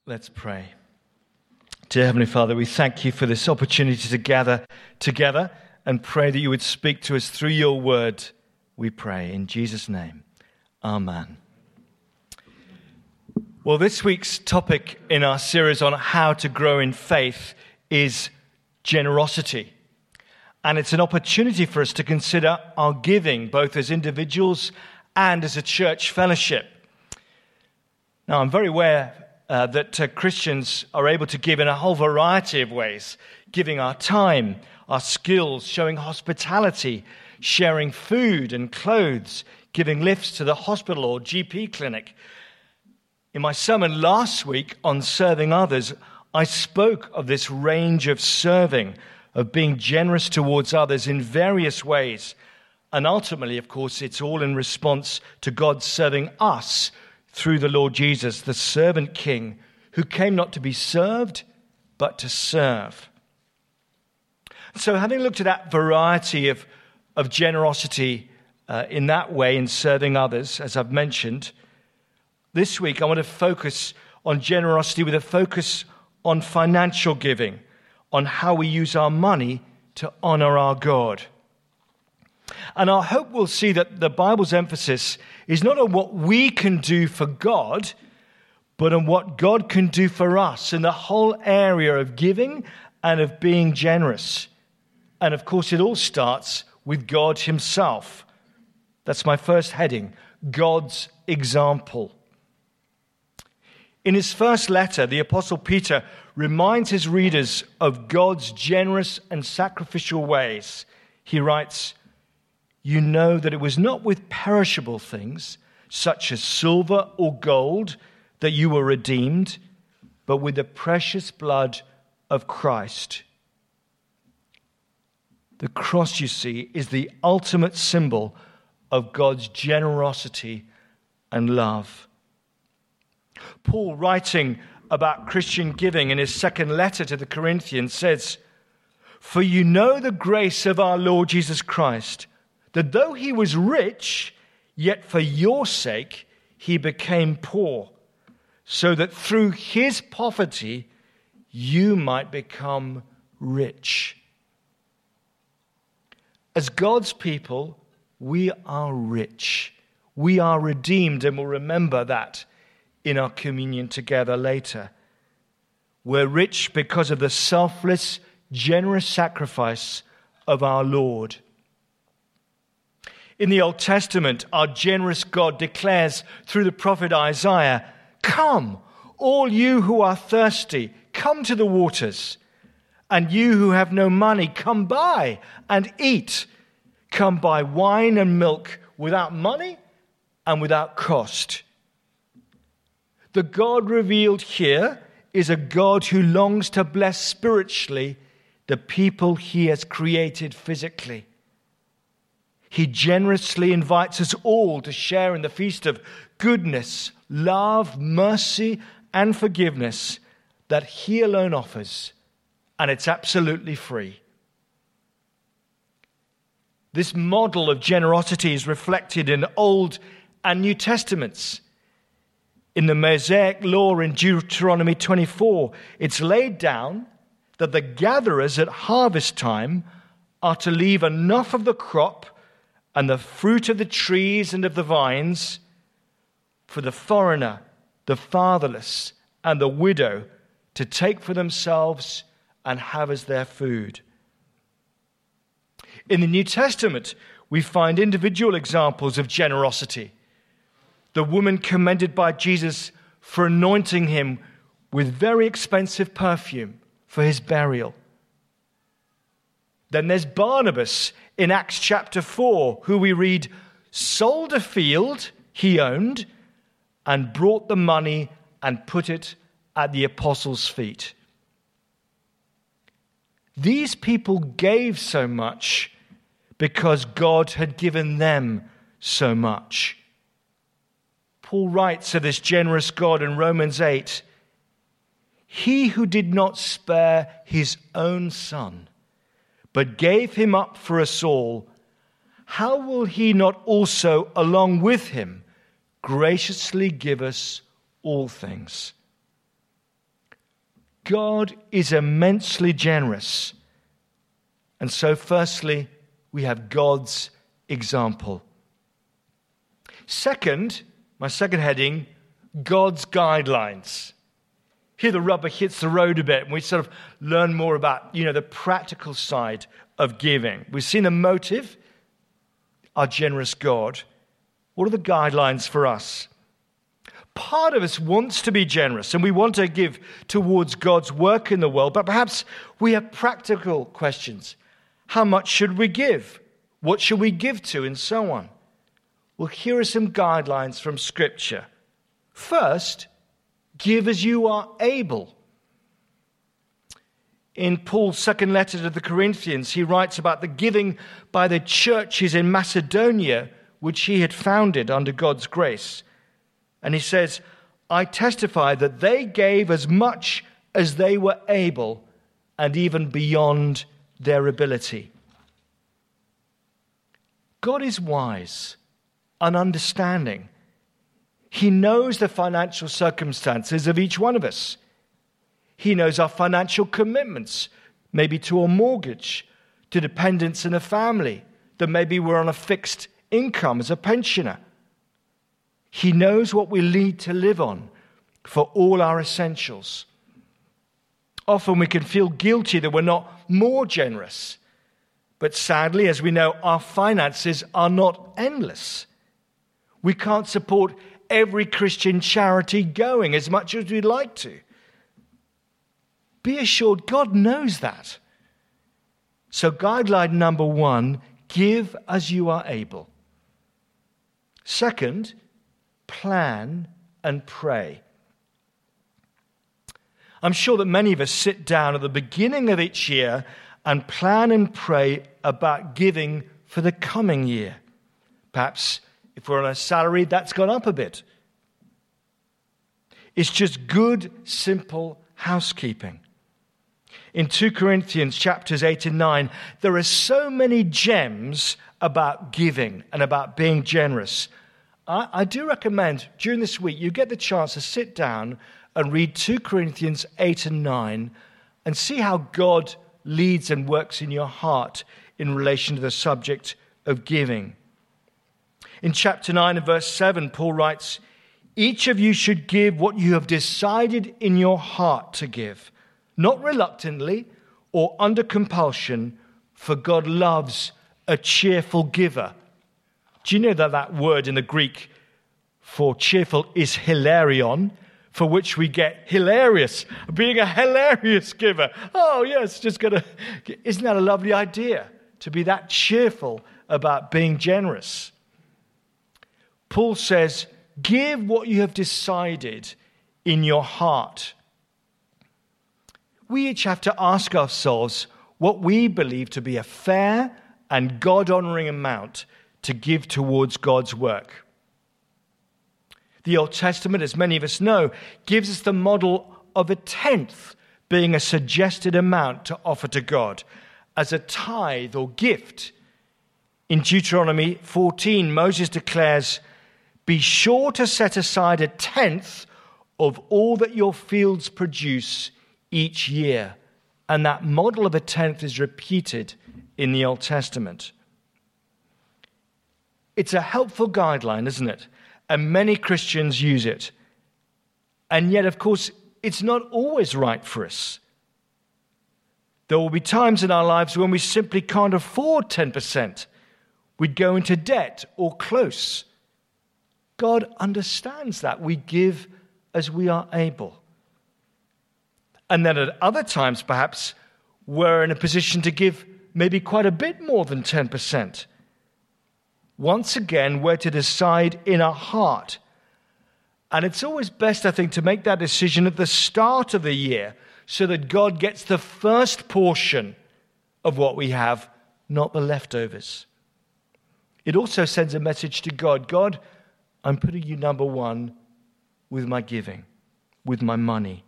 Let's pray. Dear Heavenly Father, we thank you for this opportunity to gather together and pray that you would speak to us through your word, we pray. In Jesus' name, amen. Well, this week's topic in our series on how to grow in faith is generosity. And it's an opportunity for us to consider our giving, both as individuals and as a church fellowship. Now, I'm very aware that Christians are able to give in a whole variety of ways, giving our time, our skills, showing hospitality, sharing food and clothes, giving lifts to the hospital or GP clinic. In my sermon last week on serving others, I spoke of this range of serving, of being generous towards others in various ways. And ultimately, of course, it's all in response to God serving us through the Lord Jesus, the servant king, who came not to be served, but to serve. So having looked at that variety of generosity in that way, in serving others, as I've mentioned, this week I want to focus on generosity with a focus on financial giving, on how we use our money to honor our God. And I hope we'll see that the Bible's emphasis is not on what we can do for God, but on what God can do for us in the whole area of giving and of being generous. And of course, it all starts with God himself. That's my first heading, God's example. In his first letter, the Apostle Peter reminds his readers of God's generous and sacrificial ways. He writes, "You know that it was not with perishable things, such as silver or gold, that you were redeemed, but with the precious blood of Christ." The cross, you see, is the ultimate symbol of God's generosity and love. Paul, writing about Christian giving in his second letter to the Corinthians, says, "For you know the grace of our Lord Jesus Christ, that though he was rich, yet for your sake he became poor, so that through his poverty you might become rich." As God's people, we are rich. We are redeemed, and we'll remember that in our communion together later. We're rich because of the selfless, generous sacrifice of our Lord. In the Old Testament, our generous God declares through the prophet Isaiah, "Come, all you who are thirsty, come to the waters. And you who have no money, come buy and eat. Come buy wine and milk without money and without cost." The God revealed here is a God who longs to bless spiritually the people he has created physically. He generously invites us all to share in the feast of goodness, love, mercy, and forgiveness that he alone offers, and it's absolutely free. This model of generosity is reflected in Old and New Testaments. In the Mosaic law in Deuteronomy 24, it's laid down that the gatherers at harvest time are to leave enough of the crop and the fruit of the trees and of the vines for the foreigner, the fatherless, and the widow to take for themselves and have as their food. In the New Testament, we find individual examples of generosity. The woman commended by Jesus for anointing him with very expensive perfume for his burial. Then there's Barnabas in Acts chapter 4, who we read, sold a field he owned and brought the money and put it at the apostles' feet. These people gave so much because God had given them so much. Paul writes of this generous God in Romans 8, "He who did not spare his own son, but gave him up for us all, how will he not also, along with him, graciously give us all things?" God is immensely generous. And so, firstly, we have God's example. Second, my second heading, God's guidelines. Here the rubber hits the road a bit, and we sort of learn more about, the practical side of giving. We've seen the motive, our generous God. What are the guidelines for us? Part of us wants to be generous, and we want to give towards God's work in the world, but perhaps we have practical questions. How much should we give? What should we give to? And so on. Well, here are some guidelines from Scripture. First, give as you are able. In Paul's second letter to the Corinthians, he writes about the giving by the churches in Macedonia, which he had founded under God's grace. And he says, I testify that they gave as much as they were able and even beyond their ability. God is wise and understanding. He knows the financial circumstances of each one of us. He knows our financial commitments, maybe to a mortgage, to dependents in a family, that maybe we're on a fixed income as a pensioner. He knows what we need to live on for all our essentials. Often we can feel guilty that we're not more generous. But sadly, as we know, our finances are not endless. We can't support every Christian charity going as much as we'd like to. Be assured, God knows that. So guideline number 1, give as you are able. Second, plan and pray. I'm sure that many of us sit down at the beginning of each year and plan and pray about giving for the coming year. Perhaps if we're on a salary, that's gone up a bit. It's just good, simple housekeeping. In 2 Corinthians chapters 8 and 9, there are so many gems about giving and about being generous. I do recommend during this week you get the chance to sit down and read 2 Corinthians 8 and 9 and see how God leads and works in your heart in relation to the subject of giving. In chapter 9 and verse 7, Paul writes, each of you should give what you have decided in your heart to give, not reluctantly or under compulsion, for God loves a cheerful giver. Do you know that that word in the Greek for cheerful is hilarion, for which we get hilarious, being a hilarious giver? Oh, yes, isn't that a lovely idea, to be that cheerful about being generous? Paul says, give what you have decided in your heart. We each have to ask ourselves what we believe to be a fair and God-honoring amount to give towards God's work. The Old Testament, as many of us know, gives us the model of a tenth being a suggested amount to offer to God as a tithe or gift. In Deuteronomy 14, Moses declares, be sure to set aside a tenth of all that your fields produce each year. And that model of a tenth is repeated in the Old Testament. It's a helpful guideline, isn't it? And many Christians use it. And yet, of course, it's not always right for us. There will be times in our lives when we simply can't afford 10%. We'd go into debt or close. God understands that. We give as we are able. And then at other times, perhaps, we're in a position to give maybe quite a bit more than 10%. Once again, we're to decide in our heart. And it's always best, I think, to make that decision at the start of the year so that God gets the first portion of what we have, not the leftovers. It also sends a message to God. God, I'm putting you number one with my giving, with my money.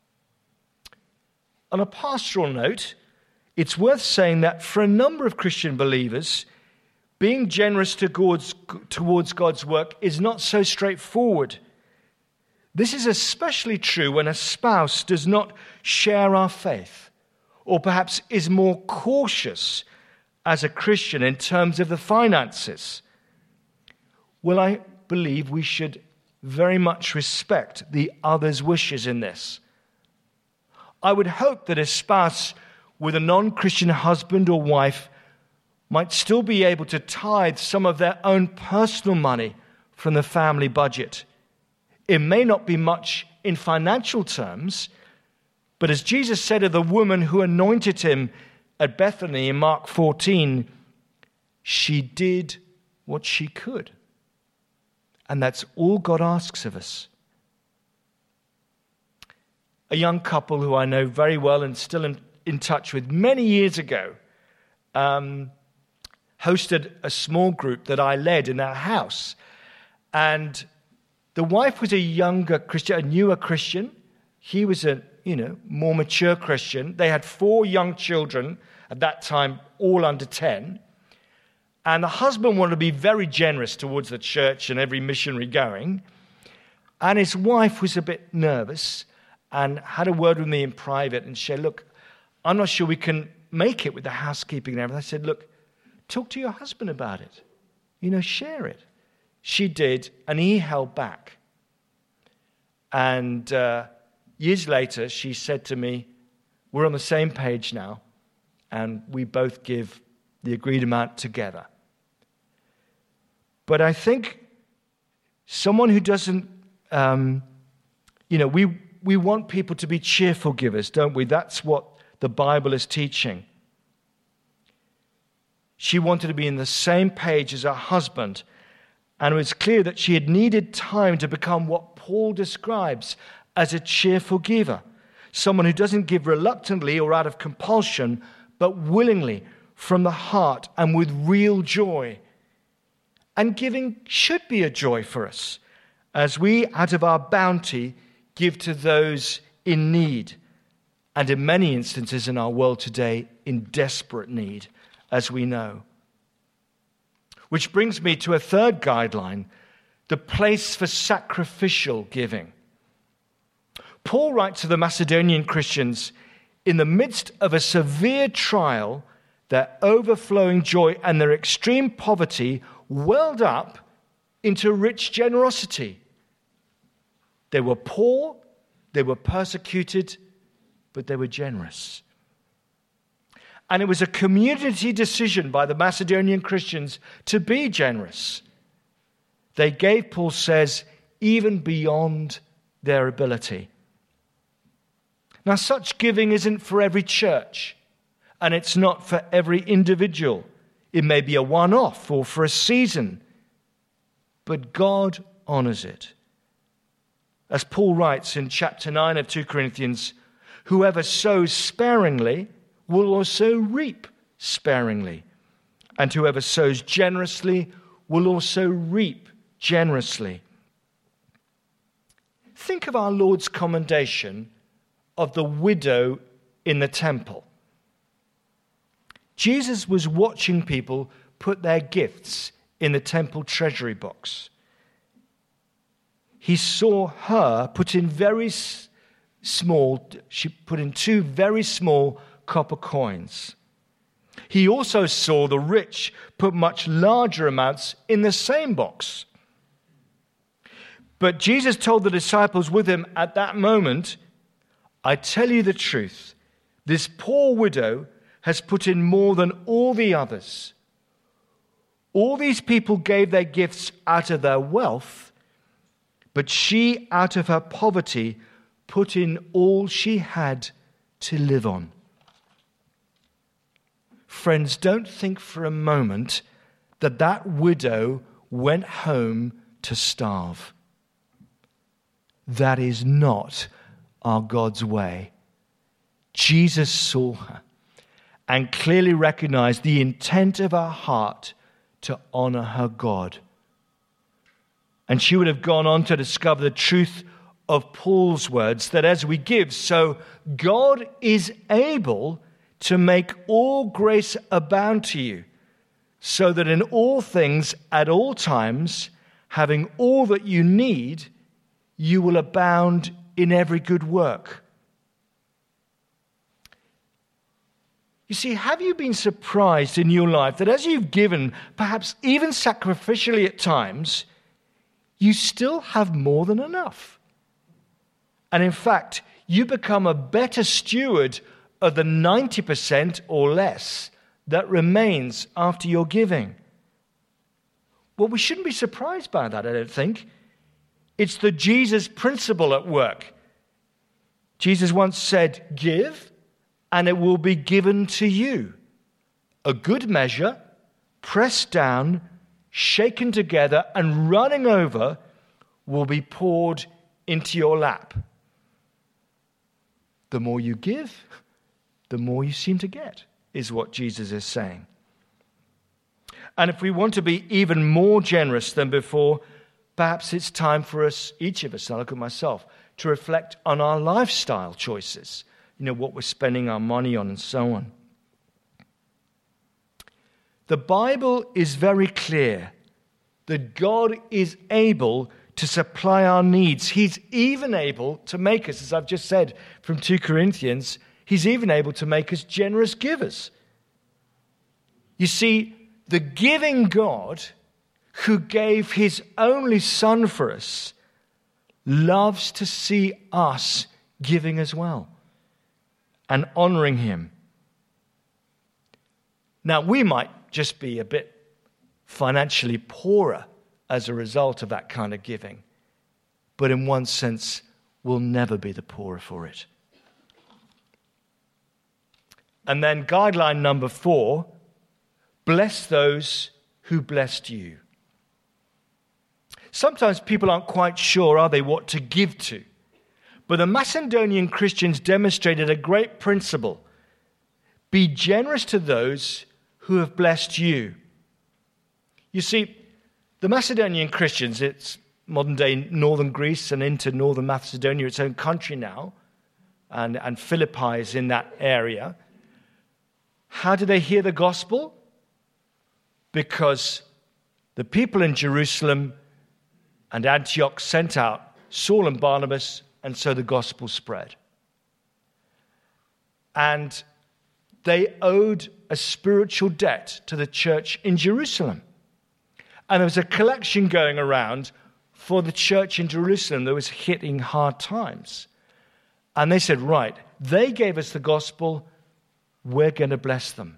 On a pastoral note, it's worth saying that for a number of Christian believers, being generous towards God's work is not so straightforward. This is especially true when a spouse does not share our faith, or perhaps is more cautious as a Christian in terms of the finances. Well, I believe we should very much respect the other's wishes in this. I would hope that a spouse with a non-Christian husband or wife might still be able to tithe some of their own personal money from the family budget. It may not be much in financial terms, but as Jesus said of the woman who anointed him at Bethany in Mark 14, she did what she could. And that's all God asks of us. A young couple who I know very well and still in touch with many years ago hosted a small group that I led in our house. And the wife was a younger Christian, a newer Christian. He was a, more mature Christian. They had 4 young children at that time, all under 10. And the husband wanted to be very generous towards the church and every missionary going. And his wife was a bit nervous and had a word with me in private and said, look, I'm not sure we can make it with the housekeeping and everything. I said, look, talk to your husband about it. Share it. She did, and he held back. And years later, she said to me, we're on the same page now, and we both give the agreed amount together. But I think someone who doesn't, we want people to be cheerful givers, don't we? That's what the Bible is teaching. She wanted to be in the same page as her husband, and it was clear that she had needed time to become what Paul describes as a cheerful giver, someone who doesn't give reluctantly or out of compulsion, but willingly from the heart and with real joy. And giving should be a joy for us as we, out of our bounty, give to those in need, and in many instances in our world today, in desperate need, as we know. Which brings me to a third guideline, the place for sacrificial giving. Paul writes to the Macedonian Christians, in the midst of a severe trial, their overflowing joy and their extreme poverty welled up into rich generosity. They were poor, they were persecuted, but they were generous. And it was a community decision by the Macedonian Christians to be generous. They gave, Paul says, even beyond their ability. Now, such giving isn't for every church, and it's not for every individual. It may be a one-off or for a season, but God honors it. As Paul writes in chapter 9 of 2 Corinthians, whoever sows sparingly will also reap sparingly, and whoever sows generously will also reap generously. Think of our Lord's commendation of the widow in the temple. Jesus was watching people put their gifts in the temple treasury box. He saw her put in she put in 2 very small copper coins. He also saw the rich put much larger amounts in the same box. But Jesus told the disciples with him at that moment, I tell you the truth, this poor widow has put in more than all the others. All these people gave their gifts out of their wealth, but she, out of her poverty, put in all she had to live on. Friends, don't think for a moment that that widow went home to starve. That is not our God's way. Jesus saw her and clearly recognized the intent of her heart to honor her God. And she would have gone on to discover the truth of Paul's words, that as we give, so God is able to make all grace abound to you, so that in all things, at all times, having all that you need, you will abound in every good work. You see, have you been surprised in your life that as you've given, perhaps even sacrificially at times, you still have more than enough? And in fact, you become a better steward of the 90% or less that remains after your giving. Well, we shouldn't be surprised by that, I don't think. It's the Jesus principle at work. Jesus once said, "Give, and it will be given to you. A good measure, pressed down, shaken together, and running over, will be poured into your lap." The more you give, the more you seem to get, is what Jesus is saying. And if we want to be even more generous than before, perhaps it's time for us, each of us, I look at myself, to reflect on our lifestyle choices. You know, what we're spending our money on and so on. The Bible is very clear that God is able to supply our needs. He's even able to make us, as I've just said from 2 Corinthians, He's even able to make us generous givers. You see, the giving God who gave His only Son for us loves to see us giving as well and honoring Him. Now, we might just be a bit financially poorer as a result of that kind of giving, but in one sense, we'll never be the poorer for it. And then guideline number 4, bless those who blessed you. Sometimes people aren't quite sure, are they, what to give to. But the Macedonian Christians demonstrated a great principle. Be generous to those who have blessed you. You see, the Macedonian Christians, it's modern-day northern Greece and into northern Macedonia, its own country now, and Philippi is in that area. How did they hear the gospel? Because the people in Jerusalem and Antioch sent out Saul and Barnabas, and so the gospel spread. And they owed a spiritual debt to the church in Jerusalem. And there was a collection going around for the church in Jerusalem that was hitting hard times. And they said, right, they gave us the gospel, we're going to bless them.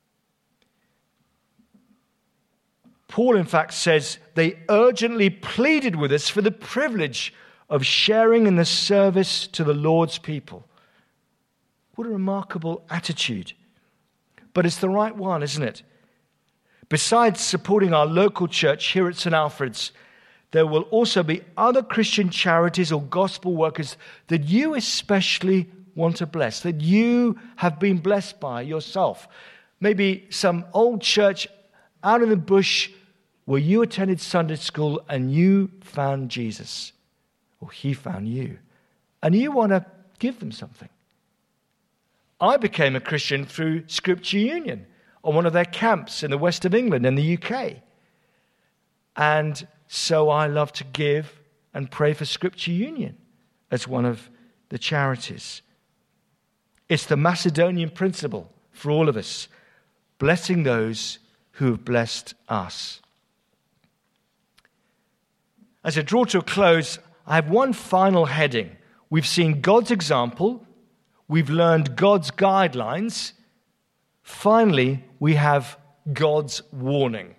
Paul, in fact, says they urgently pleaded with us for the privilege of sharing in the service to the Lord's people. What a remarkable attitude. But it's the right one, isn't it? Besides supporting our local church here at St. Alfred's, there will also be other Christian charities or gospel workers that you especially want to bless, that you have been blessed by yourself. Maybe some old church out in the bush where you attended Sunday school and you found Jesus, or He found you, and you want to give them something. I became a Christian through Scripture Union on one of their camps in the west of England in the UK. And so I love to give and pray for Scripture Union as one of the charities. It's the Macedonian principle for all of us, blessing those who have blessed us. As I draw to a close, I have one final heading. We've seen God's example. We've learned God's guidelines. Finally, we have God's warning.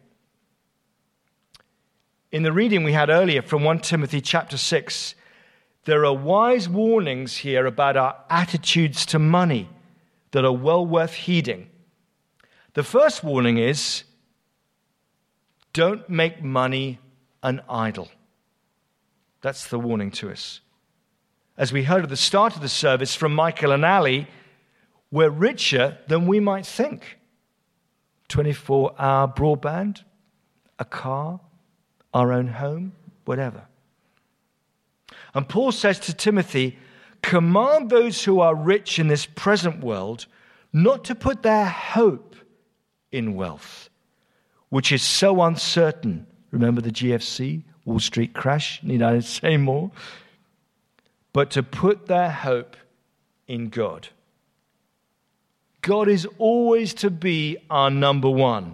In the reading we had earlier from 1 Timothy chapter 6, there are wise warnings here about our attitudes to money that are well worth heeding. The first warning is, don't make money an idol. That's the warning to us. As we heard at the start of the service from Michael and Ali, we're richer than we might think. 24-hour broadband, a car, our own home, whatever. And Paul says to Timothy, command those who are rich in this present world not to put their hope in wealth, which is so uncertain. Remember the GFC, Wall Street crash? Need I say more? but to put their hope in God. God is always to be our number one.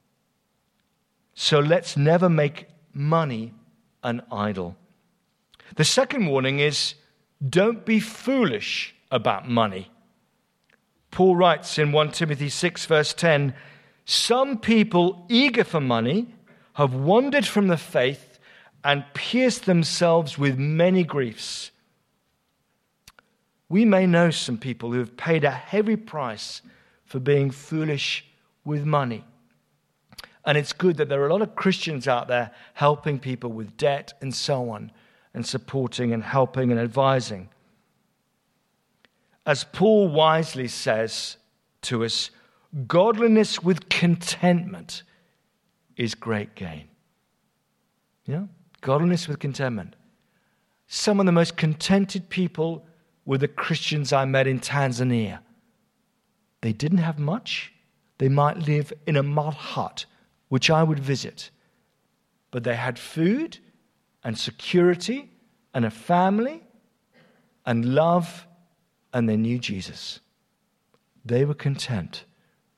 So let's never make money an idol. The second warning is, don't be foolish about money. Paul writes in 1 Timothy 6 verse 10, some people eager for money have wandered from the faith and pierced themselves with many griefs. We may know some people who have paid a heavy price for being foolish with money. And it's good that there are a lot of Christians out there helping people with debt and so on, and supporting and helping and advising. As Paul wisely says to us, godliness with contentment is great gain. Yeah? Godliness with contentment. Some of the most contented people were the Christians I met in Tanzania. They didn't have much. They might live in a mud hut, which I would visit. But they had food and security and a family and love, and they knew Jesus. They were content.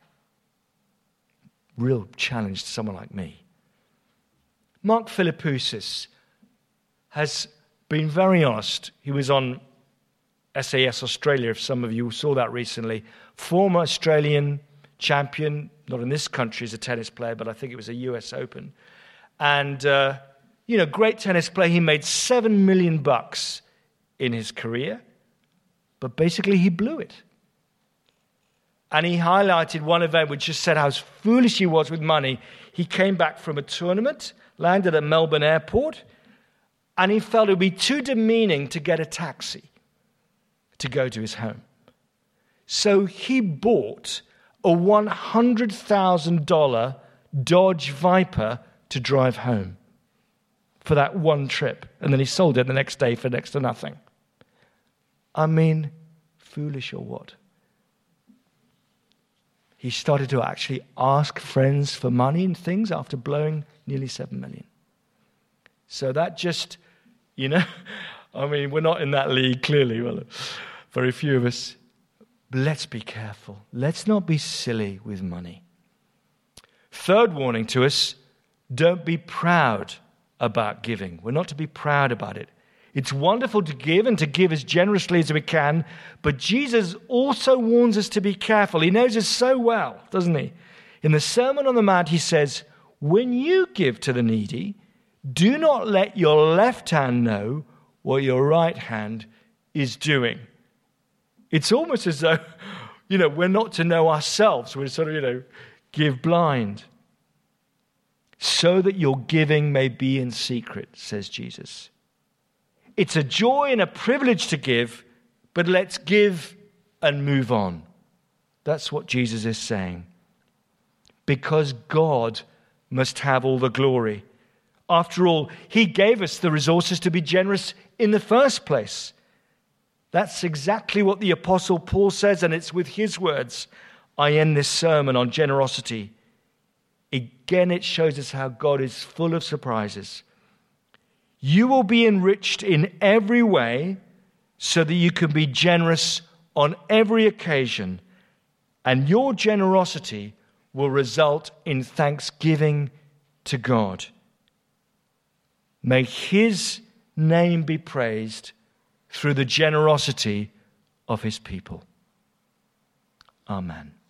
Real challenge to someone like me. Mark Philippoussis has been very honest. He was on SAS Australia, if some of you saw that recently. Former Australian champion, not in this country as a tennis player, but I think it was a US Open. And, great tennis player. He made $7 million in his career, but basically he blew it. And he highlighted one event which just said how foolish he was with money. He came back from a tournament, landed at Melbourne Airport, and he felt it would be too demeaning to get a taxi to go to his home. So he bought a $100,000 Dodge Viper to drive home for that one trip. And then he sold it the next day for next to nothing. I mean, foolish or what? He started to actually ask friends for money and things after blowing nearly $7 million. So that just, we're not in that league, clearly. Well, very few of us. But let's be careful. Let's not be silly with money. Third warning to us, don't be proud about giving. We're not to be proud about it. It's wonderful to give and to give as generously as we can, but Jesus also warns us to be careful. He knows us so well, doesn't he? In the Sermon on the Mount, he says, when you give to the needy, do not let your left hand know what your right hand is doing. It's almost as though, we're not to know ourselves. We're sort of, give blind. So that your giving may be in secret, says Jesus. It's a joy and a privilege to give, but let's give and move on. That's what Jesus is saying. Because God must have all the glory. After all, he gave us the resources to be generous in the first place. That's exactly what the Apostle Paul says, and it's with his words I end this sermon on generosity. Again, it shows us how God is full of surprises. You will be enriched in every way so that you can be generous on every occasion, and your generosity will result in thanksgiving to God. May his name be praised through the generosity of his people. Amen.